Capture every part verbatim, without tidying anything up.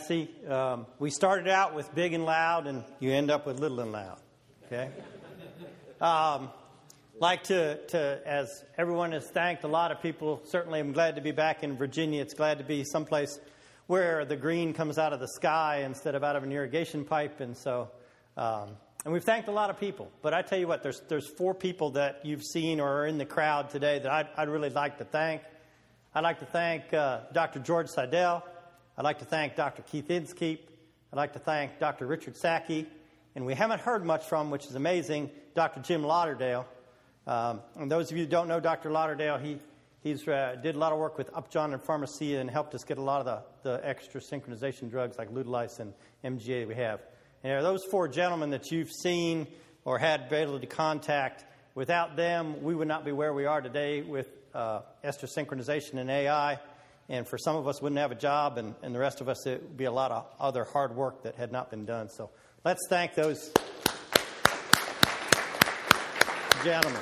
Massey. Um, we started out with big and loud, and you end up with little and loud. Okay. Um, like to, to, as everyone has thanked a lot of people, certainly I'm glad to be back in Virginia. It's glad to be someplace where the green comes out of the sky instead of out of an irrigation pipe. And so, um, and we've thanked a lot of people. But I tell you what, there's there's four people that you've seen or are in the crowd today that I'd, I'd really like to thank. I'd like to thank uh, Doctor George Seidel. I'd like to thank Doctor Keith Inskeep. I'd like to thank Doctor Richard Sacke. And we haven't heard much from, which is amazing, Doctor Jim Lauderdale. Um, and those of you who don't know Doctor Lauderdale, he he's uh, did a lot of work with Upjohn and Pharmacia and helped us get a lot of the, the extra synchronization drugs like Ludilice and M G A that we have. And those four gentlemen that you've seen or had been able to contact, without them, we would not be where we are today with uh, ester synchronization and A I. And for some of us, wouldn't have a job, and, and the rest of us, it would be a lot of other hard work that had not been done. So let's thank those gentlemen.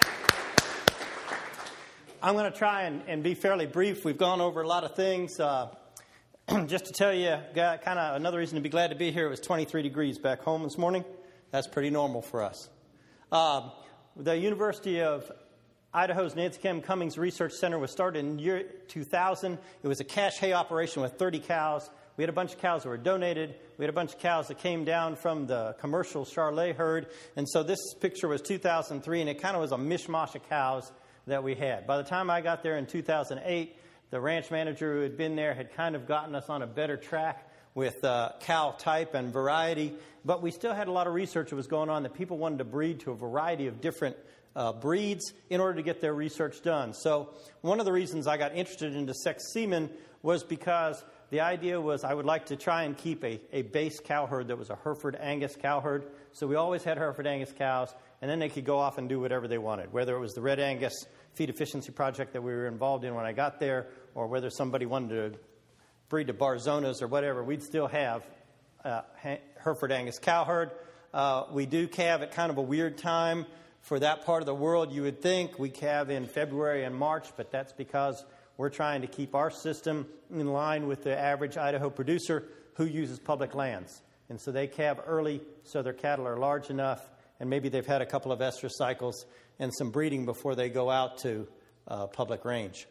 I'm going to try and, and be fairly brief. We've gone over a lot of things. Uh, just to tell you, got kind of another reason to be glad to be here. It was twenty-three degrees back home this morning. That's pretty normal for us. Uh, the University of Idaho's Nancy Kim Cummings Research Center was started in year two thousand. It was a cash hay operation with thirty cows. We had a bunch of cows that were donated. We had a bunch of cows that came down from the commercial Charolais herd. And so this picture was two thousand three, and it kind of was a mishmash of cows that we had. By the time I got there in two thousand eight, the ranch manager who had been there had kind of gotten us on a better track with uh, cow type and variety. But we still had a lot of research that was going on that people wanted to breed to a variety of different Uh, breeds in order to get their research done. So one of the reasons I got interested into sex semen was because the idea was I would like to try and keep a, a base cow herd that was a Hereford Angus cow herd. So we always had Hereford Angus cows, and then they could go off and do whatever they wanted, whether it was the Red Angus feed efficiency project that we were involved in when I got there, or whether somebody wanted to breed to Barzonas or whatever, we'd still have uh, Hereford Angus cow herd. Uh, we do calve at kind of a weird time. For that part of the world, you would think we calve in February and March, but that's because we're trying to keep our system in line with the average Idaho producer who uses public lands. And so they calve early so their cattle are large enough, and maybe they've had a couple of estrus cycles and some breeding before they go out to uh, public range.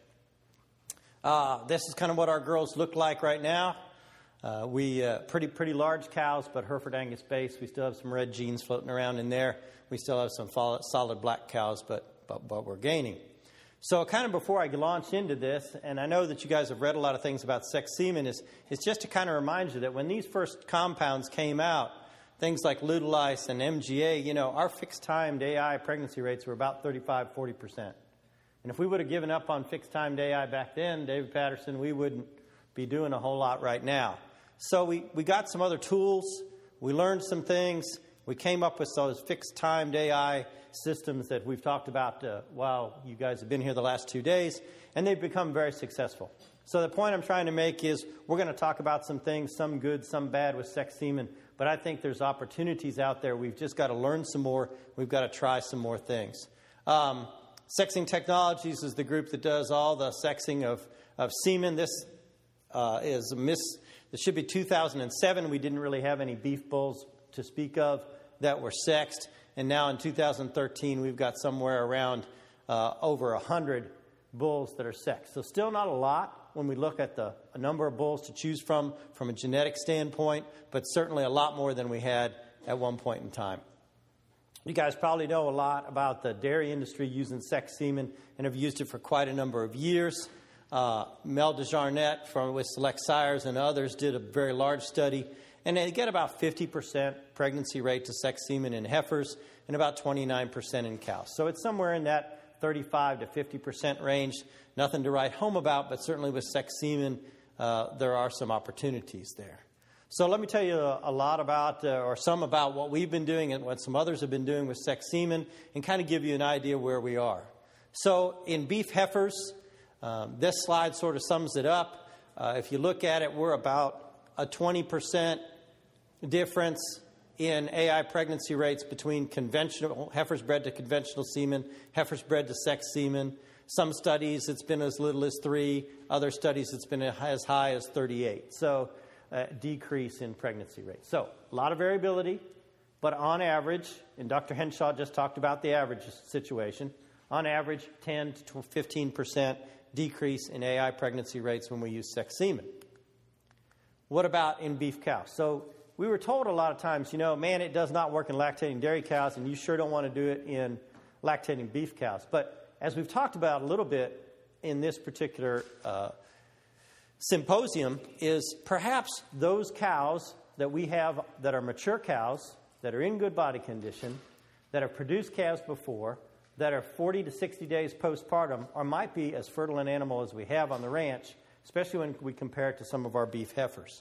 Uh, this is kind of what our girls look like right now. Uh, we uh, pretty pretty large cows, but Hereford Angus base. We still have some red genes floating around in there. We still have some solid black cows, but, but but we're gaining. So kind of before I launch into this, and I know that you guys have read a lot of things about sex semen, is, is just to kind of remind you that when these first compounds came out, things like Ludilice and M G A, you know, our fixed-timed A I pregnancy rates were about thirty-five, forty percent. And if we would have given up on fixed-timed A I back then, David Patterson, we wouldn't be doing a whole lot right now. So we, we got some other tools. We learned some things. We came up with those fixed-timed A I systems that we've talked about uh, while you guys have been here the last two days, and they've become very successful. So the point I'm trying to make is we're going to talk about some things, some good, some bad with sex semen, but I think there's opportunities out there. We've just got to learn some more. We've got to try some more things. Um, Sexing Technologies is the group that does all the sexing of, of semen. This uh, is a miss. This should be two thousand seven. We didn't really have any beef bulls to speak of that were sexed. And now in two thousand thirteen, we've got somewhere around uh, over one hundred bulls that are sexed. So still not a lot when we look at the a number of bulls to choose from from a genetic standpoint, but certainly a lot more than we had at one point in time. You guys probably know a lot about the dairy industry using sex semen and have used it for quite a number of years. Uh, Mel DeJarnette from with Select Sires and others did a very large study, and they get about fifty percent pregnancy rate to sex semen in heifers and about twenty-nine percent in cows. So it's somewhere in that thirty-five to fifty percent range. Nothing to write home about, but certainly with sex semen, uh, there are some opportunities there. So let me tell you a, a lot about, uh, or some about what we've been doing and what some others have been doing with sex semen, and kind of give you an idea where we are. So in beef heifers, um, this slide sort of sums it up. Uh, if you look at it, we're about a twenty percent difference in A I pregnancy rates between conventional heifers bred to conventional semen, heifers bred to sex semen. Some studies it's been as little as three. Other studies it's been as high as thirty-eight. So uh, decrease in pregnancy rate. So a lot of variability, but on average, and Doctor Henshaw just talked about the average situation, on average ten to fifteen percent decrease in A I pregnancy rates when we use sex semen. What about in beef cows? So we were told a lot of times, you know, man, it does not work in lactating dairy cows, and you sure don't want to do it in lactating beef cows. But as we've talked about a little bit in this particular uh, symposium, is perhaps those cows that we have that are mature cows, that are in good body condition, that have produced calves before, that are forty to sixty days postpartum, or might be as fertile an animal as we have on the ranch, especially when we compare it to some of our beef heifers.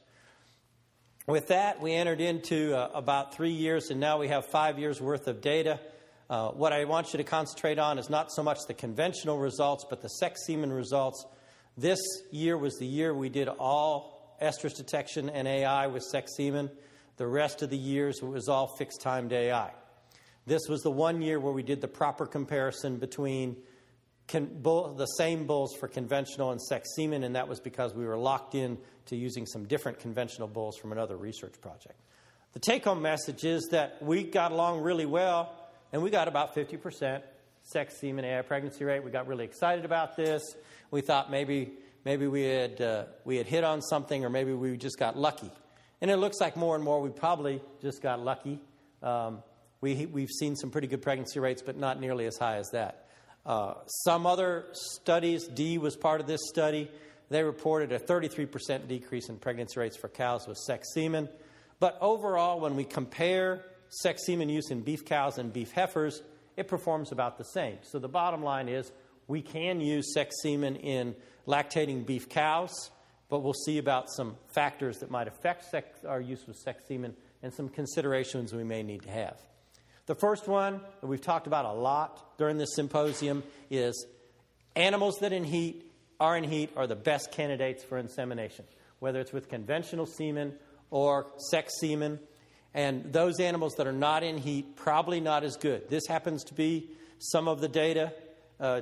With that, we entered into uh, about three years, and now we have five years' worth of data. Uh, what I want you to concentrate on is not so much the conventional results, but the sex semen results. This year was the year we did all estrus detection and A I with sex semen. The rest of the years, it was all fixed-timed A I. This was the one year where we did the proper comparison between con- bull, the same bulls for conventional and sex semen, and that was because we were locked in to using some different conventional bulls from another research project. The take-home message is that we got along really well, and we got about fifty percent sex semen A I pregnancy rate. We got really excited about this. We thought maybe maybe we had uh, we had hit on something, or maybe we just got lucky. And it looks like more and more we probably just got lucky. Um, we, we've seen some pretty good pregnancy rates, but not nearly as high as that. Uh, some other studies, D was part of this study, they reported a thirty-three percent decrease in pregnancy rates for cows with sex semen. But overall, when we compare sex semen use in beef cows and beef heifers, it performs about the same. So the bottom line is we can use sex semen in lactating beef cows, but we'll see about some factors that might affect sex, our use of sex semen and some considerations we may need to have. The first one that we've talked about a lot during this symposium is animals that in heat are in heat are the best candidates for insemination, whether it's with conventional semen or sex semen. And those animals that are not in heat, probably not as good. This happens to be some of the data uh,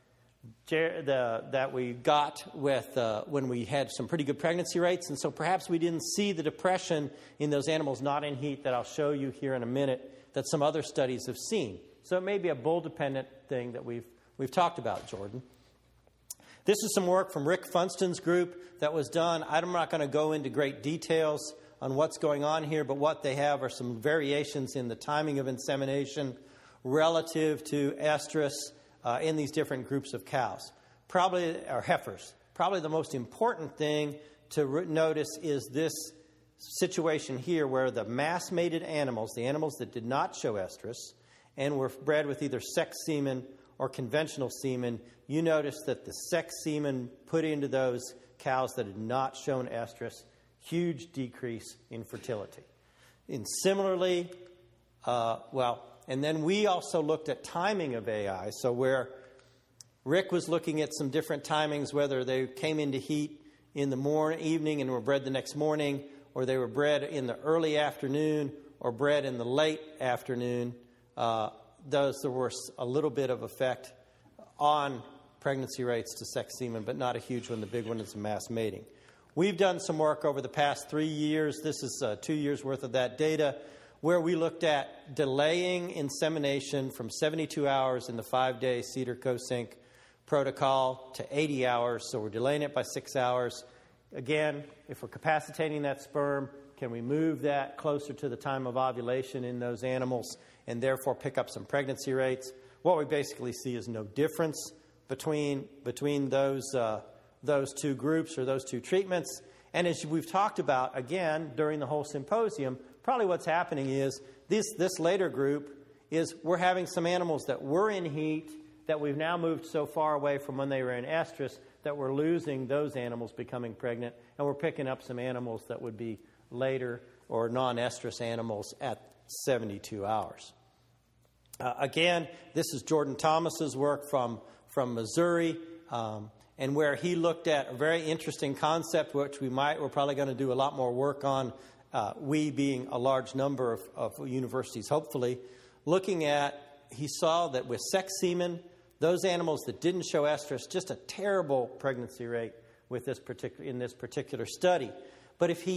the, that we got with uh, when we had some pretty good pregnancy rates. And so perhaps we didn't see the depression in those animals not in heat that I'll show you here in a minute that some other studies have seen. So it may be a bull-dependent thing that we've we've talked about, Jordan. This is some work from Rick Funston's group that was done. I'm not going to go into great details on what's going on here, but what they have are some variations in the timing of insemination relative to estrus uh, in these different groups of cows, probably or heifers. Probably the most important thing to re- notice is this situation here where the mass-mated animals, the animals that did not show estrus and were bred with either sex semen or conventional semen, you notice that the sex semen put into those cows that had not shown estrus, huge decrease in fertility. And similarly, uh, well, and then we also looked at timing of A I. So where Rick was looking at some different timings, whether they came into heat in the morning, evening and were bred the next morning, or they were bred in the early afternoon or bred in the late afternoon, uh, those there was a little bit of effect on pregnancy rates to sex semen, but not a huge one. The big one is mass mating. We've done some work over the past three years. This is uh, two years' worth of that data, where we looked at delaying insemination from seventy-two hours in the five-day Cedar CoSync protocol to eighty hours. So we're delaying it by six hours. Again, if we're capacitating that sperm, can we move that closer to the time of ovulation in those animals and therefore pick up some pregnancy rates? What we basically see is no difference between between those uh, those two groups or those two treatments. And as we've talked about, again, during the whole symposium, probably what's happening is this, this later group is we're having some animals that were in heat that we've now moved so far away from when they were in estrus that we're losing those animals becoming pregnant, and we're picking up some animals that would be later or non-estrus animals at seventy-two hours. Uh, again, this is Jordan Thomas's work from, from Missouri, um, and where he looked at a very interesting concept, which we might, we're probably going to do a lot more work on, uh, we being a large number of, of universities, hopefully, looking at, he saw that with sex semen, those animals that didn't show estrus, just a terrible pregnancy rate with this particular in this particular study. But if he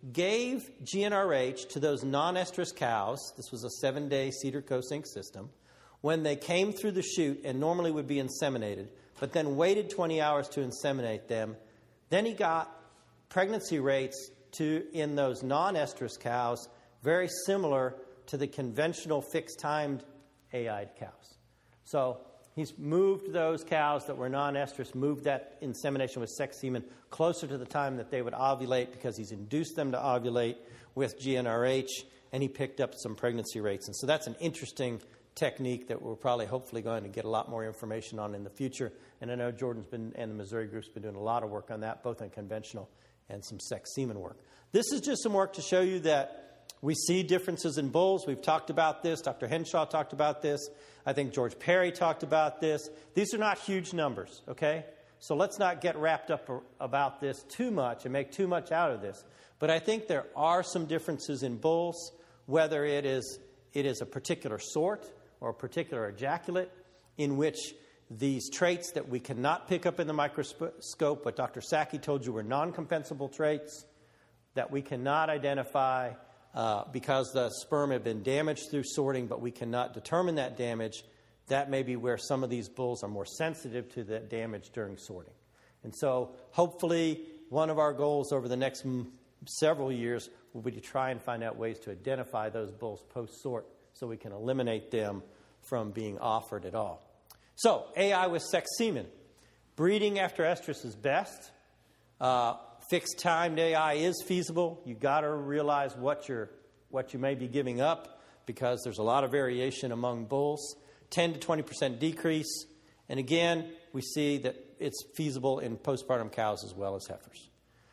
gave G N R H to those non-estrus cows. This was a seven-day Cedar Coast Incorporated system. When they came through the chute and normally would be inseminated, but then waited twenty hours to inseminate them, then he got pregnancy rates to in those non-estrus cows very similar to the conventional fixed-timed A I cows. So he's moved those cows that were non-estrus, moved that insemination with sex semen closer to the time that they would ovulate because he's induced them to ovulate with G N R H, and he picked up some pregnancy rates. And so that's an interesting technique that we're probably hopefully going to get a lot more information on in the future. And I know Jordan's been, and the Missouri group's been doing a lot of work on that, both in conventional and some sex semen work. This is just some work to show you that we see differences in bulls. We've talked about this. Doctor Henshaw talked about this. I think George Perry talked about this. These are not huge numbers, okay? So let's not get wrapped up about this too much and make too much out of this. But I think there are some differences in bulls, whether it is it is a particular sort or a particular ejaculate in which these traits that we cannot pick up in the microscope, what Doctor Sacchi told you were non-compensable traits, that we cannot identify uh, because the sperm have been damaged through sorting, but we cannot determine that damage. That may be where some of these bulls are more sensitive to that damage during sorting. And so hopefully one of our goals over the next m- several years will be to try and find out ways to identify those bulls post-sort so we can eliminate them from being offered at all. So, A I with sex semen. Breeding after estrus is best. Uh, fixed-timed A I is feasible. You've got to realize what you're, what you may be giving up because there's a lot of variation among bulls. ten to twenty percent decrease. And again, we see that it's feasible in postpartum cows as well as heifers.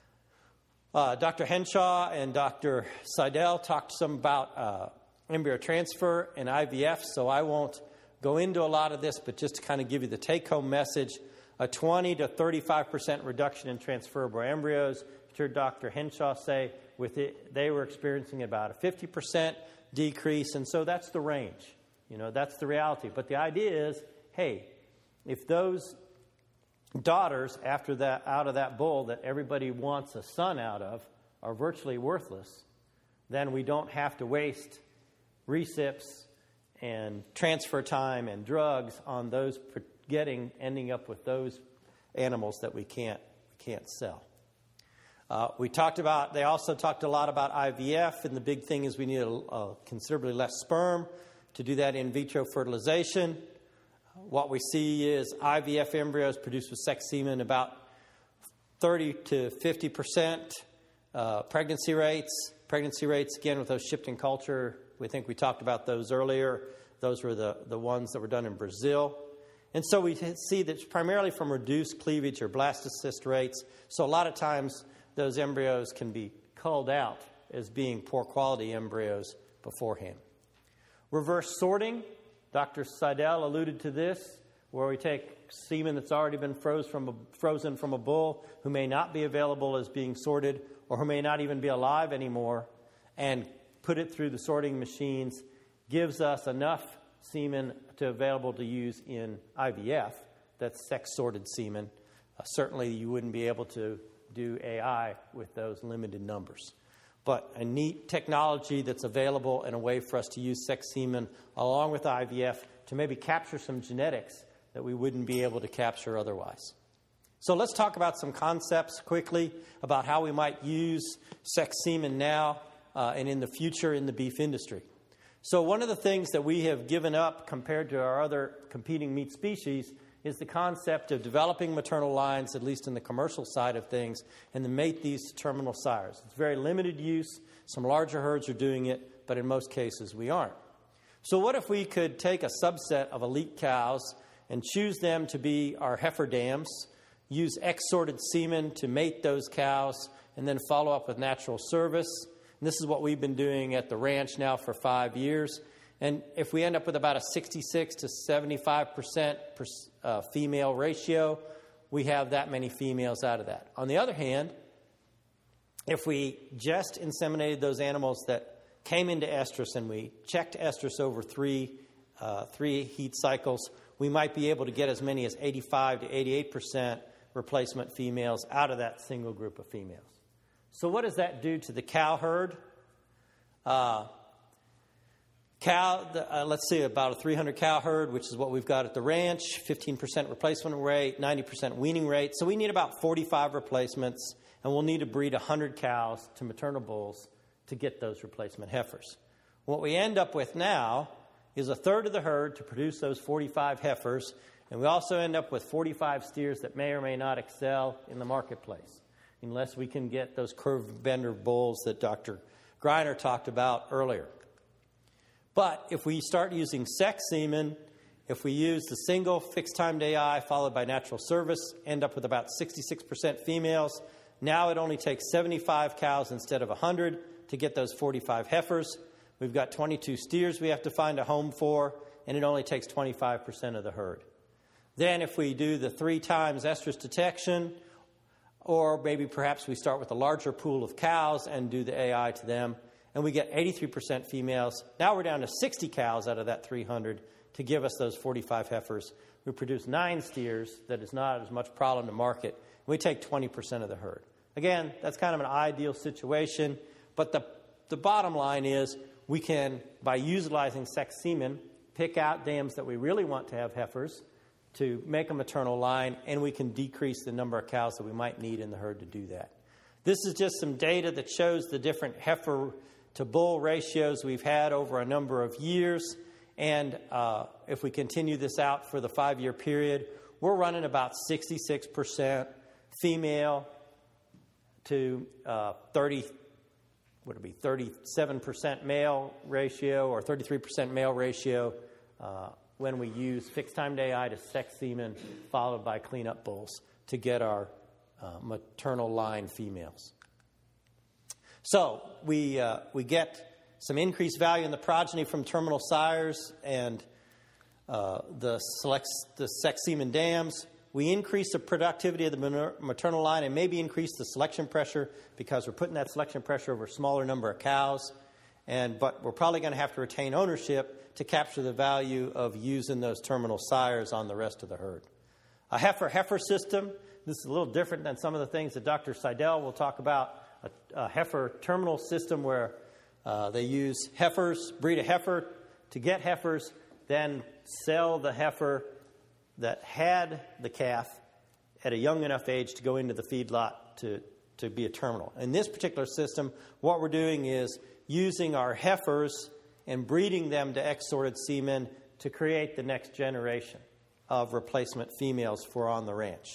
Uh, Doctor Henshaw and Doctor Seidel talked some about uh, embryo transfer and I V F, so I won't go into a lot of this, but just to kind of give you the take-home message, a twenty to thirty-five percent reduction in transferable embryos. You heard Doctor Henshaw say with it, they were experiencing about a fifty percent decrease, and so that's the range. You know, that's the reality. But the idea is, hey, if those daughters after that out of that bull that everybody wants a son out of are virtually worthless, then we don't have to waste recips and transfer time and drugs on those getting ending up with those animals that we can't we can't sell. Uh, we talked about. They also talked a lot about I V F, and the big thing is we need a, a considerably less sperm to do that in vitro fertilization. What we see is I V F embryos produced with sex semen about thirty to fifty percent uh, pregnancy rates. Pregnancy rates, again, with those shipped in culture, we think we talked about those earlier. Those were the, the ones that were done in Brazil. And so we see that it's primarily from reduced cleavage or blastocyst rates. So a lot of times those embryos can be culled out as being poor quality embryos beforehand. Reverse sorting. Doctor Seidel alluded to this, where we take semen that's already been froze from a, frozen from a bull who may not be available as being sorted or who may not even be alive anymore and put it through the sorting machines, gives us enough semen to available to use in I V F. That's sex-sorted semen. Uh, certainly you wouldn't be able to do A I with those limited numbers. But a neat technology that's available and a way for us to use sex semen along with I V F to maybe capture some genetics that we wouldn't be able to capture otherwise. So let's talk about some concepts quickly about how we might use sex semen now uh, and in the future in the beef industry. So one of the things that we have given up compared to our other competing meat species is the concept of developing maternal lines, at least in the commercial side of things, and to mate these terminal sires. It's very limited use. Some larger herds are doing it, but in most cases we aren't. So what if we could take a subset of elite cows and choose them to be our heifer dams, use X-sorted semen to mate those cows, and then follow up with natural service? And this is what we've been doing at the ranch now for five years. And if we end up with about a sixty-six to seventy-five percent uh, female ratio, we have that many females out of that. On the other hand, if we just inseminated those animals that came into estrus and we checked estrus over three, uh, three heat cycles, we might be able to get as many as eighty-five to eighty-eight percent replacement females out of that single group of females. So what does that do to the cow herd? Uh, cow, the, uh, let's see, about a three hundred cow herd, which is what we've got at the ranch, fifteen percent replacement rate, ninety percent weaning rate. So we need about forty-five replacements, and we'll need to breed one hundred cows to maternal bulls to get those replacement heifers. What we end up with now is a third of the herd to produce those forty-five heifers, and we also end up with forty-five steers that may or may not excel in the marketplace, unless we can get those curved bender bulls that Doctor Greiner talked about earlier. But if we start using sex semen, if we use the single fixed time day eye followed by natural service, end up with about sixty-six percent females. Now it only takes seventy-five cows instead of one hundred to get those forty-five heifers. We've got twenty-two steers we have to find a home for, and it only takes twenty-five percent of the herd. Then if we do the three times estrus detection, or maybe perhaps we start with a larger pool of cows and do the A I to them, and we get eighty-three percent females. Now we're down to sixty cows out of that three hundred to give us those forty-five heifers. We produce nine steers. That is not as much problem to market. We take twenty percent of the herd. Again, that's kind of an ideal situation, but the, the bottom line is we can, by utilizing sex semen, pick out dams that we really want to have heifers to make a maternal line, and we can decrease the number of cows that we might need in the herd to do that. This is just some data that shows the different heifer to bull ratios we've had over a number of years, and uh, if we continue this out for the five-year period, we're running about sixty-six percent female to uh, thirty, would it be thirty-seven percent male ratio or thirty-three percent male ratio uh, when we use fixed time day eye to sex semen followed by cleanup bulls to get our uh, maternal line females. So we uh, we get some increased value in the progeny from terminal sires and uh, the select the sex semen dams. We increase the productivity of the maternal line and maybe increase the selection pressure because we're putting that selection pressure over a smaller number of cows. And but we're probably going to have to retain ownership to capture the value of using those terminal sires on the rest of the herd. A heifer-heifer system. This is a little different than some of the things that Doctor Seidel will talk about. A, a heifer terminal system where uh, they use heifers, breed a heifer to get heifers, then sell the heifer that had the calf at a young enough age to go into the feedlot to, to be a terminal. In this particular system, what we're doing is using our heifers and breeding them to X-sorted semen to create the next generation of replacement females for on the ranch.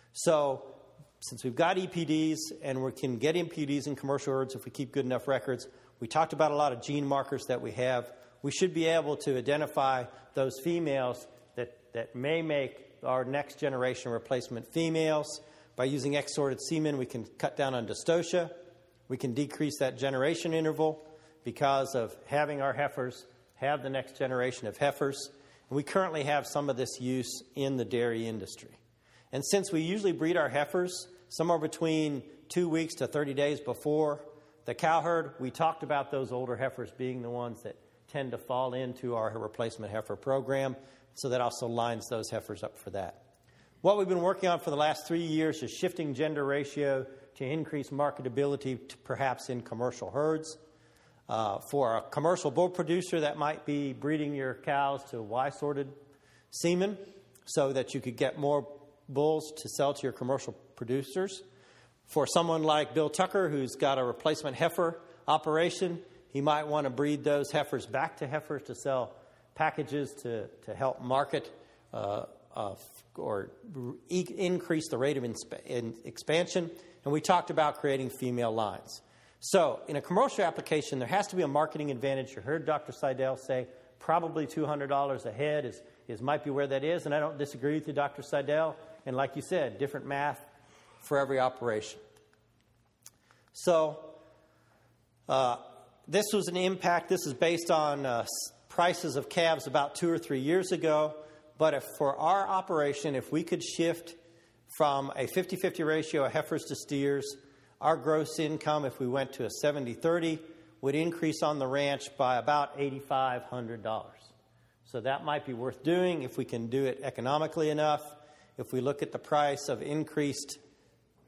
So since we've got E P Ds and we can get E P Ds in commercial herds if we keep good enough records, we talked about a lot of gene markers that we have. We should be able to identify those females that, that may make our next generation replacement females. By using X-sorted semen, we can cut down on dystocia. We can decrease that generation interval because of having our heifers have the next generation of heifers. And we currently have some of this use in the dairy industry. And since we usually breed our heifers somewhere between two weeks to thirty days before the cow herd, we talked about those older heifers being the ones that tend to fall into our replacement heifer program. So that also lines those heifers up for that. What we've been working on for the last three years is shifting gender ratio to increase marketability to perhaps in commercial herds. Uh, for a commercial bull producer, that might be breeding your cows to Y-sorted semen so that you could get more bulls to sell to your commercial producers. For someone like Bill Tucker, who's got a replacement heifer operation, he might want to breed those heifers back to heifers to sell packages to, to help market uh, uh, or e- increase the rate of insp- in expansion. And we talked about creating female lines. So in a commercial application, there has to be a marketing advantage. You heard Doctor Seidel say probably two hundred dollars a head is, is might be where that is. And I don't disagree with you, Doctor Seidel. And like you said, different math for every operation. So uh, this was an impact. This is based on uh, prices of calves about two or three years ago. But if for our operation, if we could shift from a fifty-fifty ratio of heifers to steers, our gross income, if we went to a seventy thirty, would increase on the ranch by about eight thousand five hundred dollars. So that might be worth doing if we can do it economically enough. If we look at the price of increased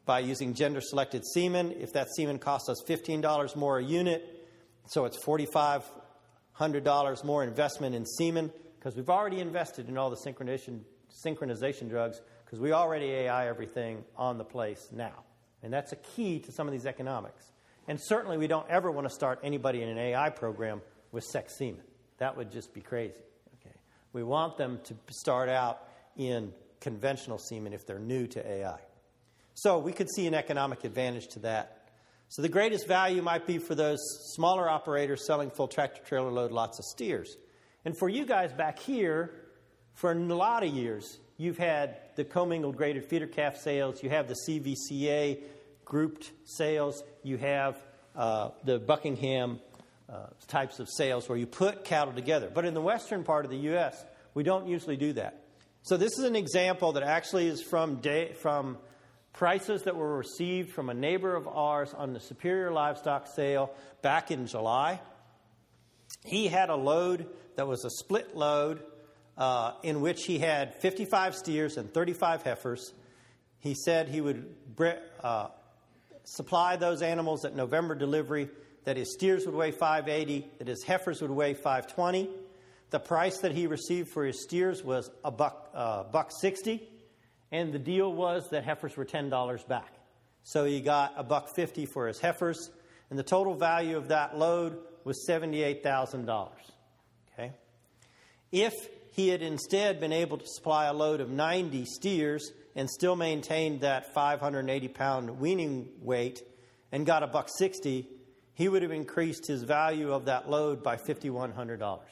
by using gender-selected semen. If that semen costs us fifteen dollars more a unit, so it's four thousand five hundred dollars more investment in semen, because we've already invested in all the synchronization, synchronization drugs, because we already A I everything on the place now. And that's a key to some of these economics. And certainly we don't ever want to start anybody in an A I program with sex semen. That would just be crazy. Okay, we want them to start out in conventional semen if they're new to A I. So we could see an economic advantage to that. So the greatest value might be for those smaller operators selling full tractor-trailer load lots of steers. And for you guys back here, for a lot of years, you've had the commingled graded feeder calf sales, you have the C V C A grouped sales, you have uh, the Buckingham uh, types of sales where you put cattle together. But in the western part of the U S, we don't usually do that. So this is an example that actually is from day, from prices that were received from a neighbor of ours on the Superior Livestock sale back in July. He had a load that was a split load uh, in which he had fifty-five steers and thirty-five heifers. He said he would uh, supply those animals at November delivery, that his steers would weigh five eighty, that his heifers would weigh five twenty. The price that he received for his steers was a buck, uh, buck sixty, and the deal was that heifers were ten dollars back. So he got a buck fifty for his heifers, and the total value of that load was seventy-eight thousand dollars. Okay, if he had instead been able to supply a load of ninety steers and still maintained that five hundred eighty pound weaning weight and got a buck sixty, he would have increased his value of that load by five thousand one hundred dollars.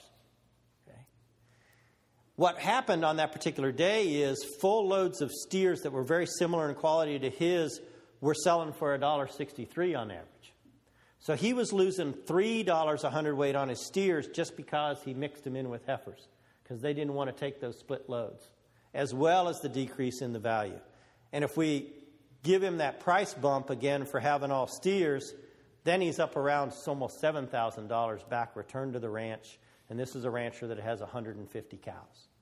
What happened on that particular day is full loads of steers that were very similar in quality to his were selling for one dollar sixty-three on average. So he was losing three dollars a hundredweight on his steers just because he mixed them in with heifers, because they didn't want to take those split loads, as well as the decrease in the value. And if we give him that price bump again for having all steers, then he's up around almost seven thousand dollars back returned to the ranch. And this is a rancher that has one hundred fifty cows.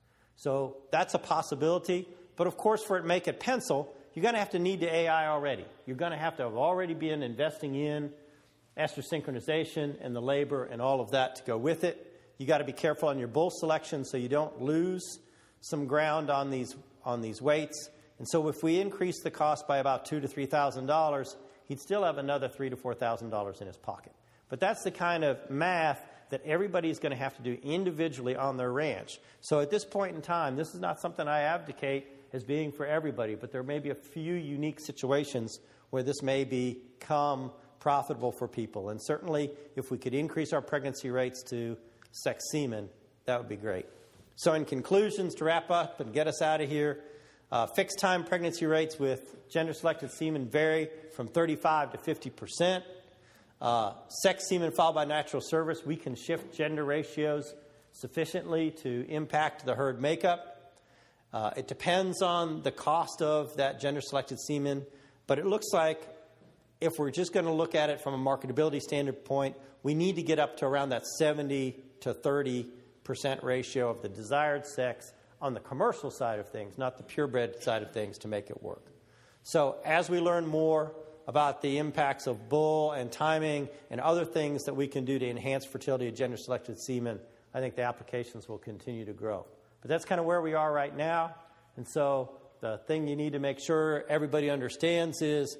So that's a possibility. But of course, for it to make it pencil, you're going to have to need the A I already. You're going to have to have already been investing in ester synchronization and the labor and all of that to go with it. You got to be careful on your bull selection so you don't lose some ground on these on these weights. And so if we increase the cost by about two to three thousand dollars, he'd still have another three to four thousand dollars in his pocket. But that's the kind of math that everybody's going to have to do individually on their ranch. So at this point in time, this is not something I advocate as being for everybody, but there may be a few unique situations where this may become profitable for people. And certainly, if we could increase our pregnancy rates to sex semen, that would be great. So in conclusions, to wrap up and get us out of here, uh, fixed time pregnancy rates with gender-selected semen vary from thirty-five to fifty percent. Uh, sex semen followed by natural service, we can shift gender ratios sufficiently to impact the herd makeup. Uh, it depends on the cost of that gender-selected semen, but it looks like if we're just going to look at it from a marketability standpoint, we need to get up to around that seventy to thirty percent ratio of the desired sex on the commercial side of things, not the purebred side of things, to make it work. So as we learn more about the impacts of bull and timing and other things that we can do to enhance fertility of gender-selected semen, I think the applications will continue to grow. But that's kind of where we are right now. And so the thing you need to make sure everybody understands is,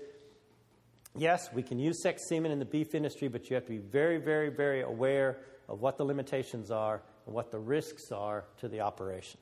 yes, we can use sex semen in the beef industry, but you have to be very, very, very aware of what the limitations are and what the risks are to the operation.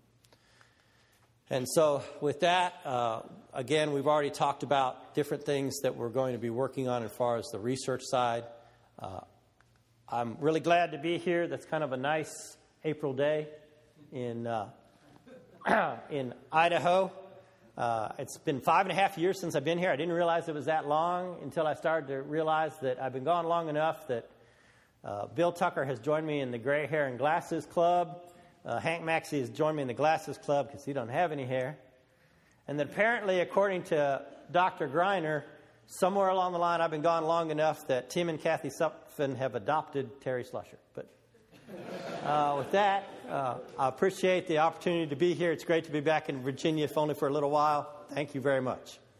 And so with that, uh, again, we've already talked about different things that we're going to be working on as far as the research side. Uh, I'm really glad to be here. That's kind of a nice April day in uh, in Idaho. Uh, it's been five and a half years since I've been here. I didn't realize it was that long until I started to realize that I've been gone long enough that uh, Bill Tucker has joined me in the Gray Hair and Glasses Club. Uh, Hank Maxey has joined me in the Glasses Club because he don't have any hair. And that apparently, according to Doctor Greiner, somewhere along the line I've been gone long enough that Tim and Kathy Supfen have adopted Terry Slusher. But uh, with that, uh, I appreciate the opportunity to be here. It's great to be back in Virginia, if only for a little while. Thank you very much.